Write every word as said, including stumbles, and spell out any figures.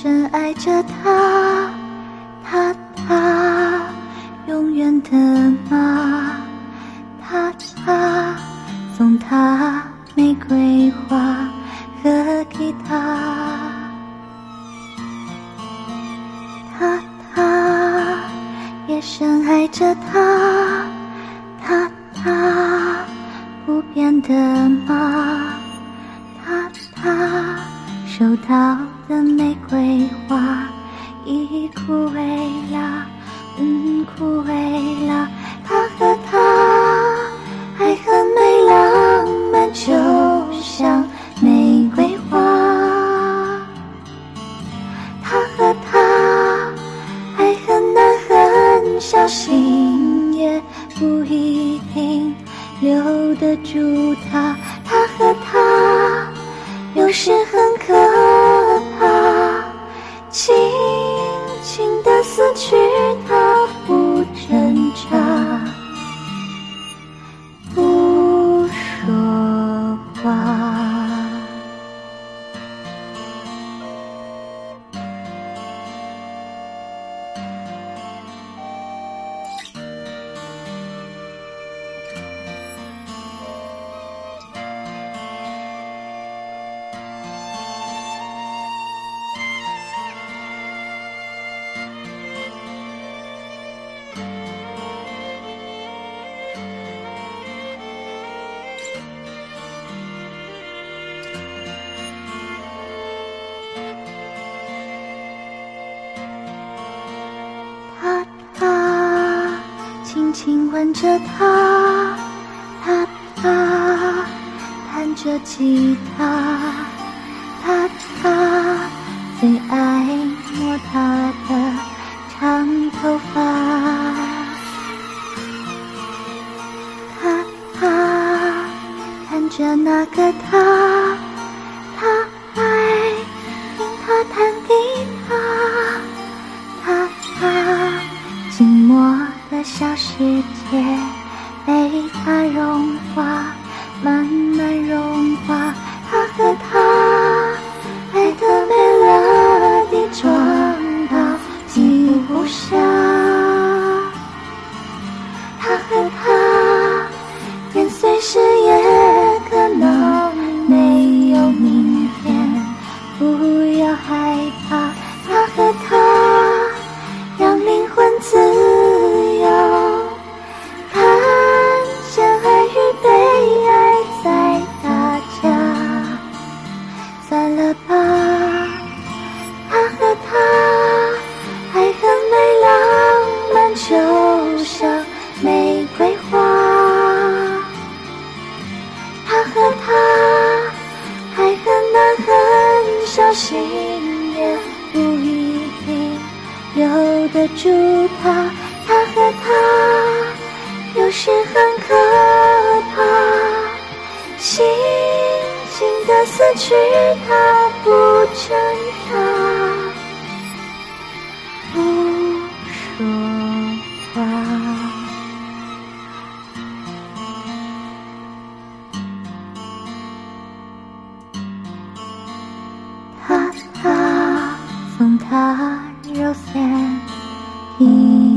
深爱着他，他他永远的吗？他他送他玫瑰花和吉他，他他也深爱着他，他他不变的吗？他他收到的玫瑰花已枯萎了，嗯，枯萎了。他和他还很美，浪漫就像玫瑰花。他和他还很难很小心，也不一定留得住他。他和他有时很可怕，轻轻地撕去他，不挣扎，不说话。他他轻轻吻着他，他他弹着吉他，他他最爱摸他的长头发，他他看着那个他，他爱听他弹吉他，他他静默的小世界被他融化，慢慢融化。他和他爱的美乐蒂撞到记不下，他和他眼随时也可能没有明天，不要害怕。他和他让灵魂自由，看见爱与被爱在打架。算了吧，他和他还很美，浪漫就像玫瑰花。他和他还很难很小心，也不一定留得住他。他和他有时很可怕，轻轻地撕去他，不挣扎，不说话。他他送他柔线。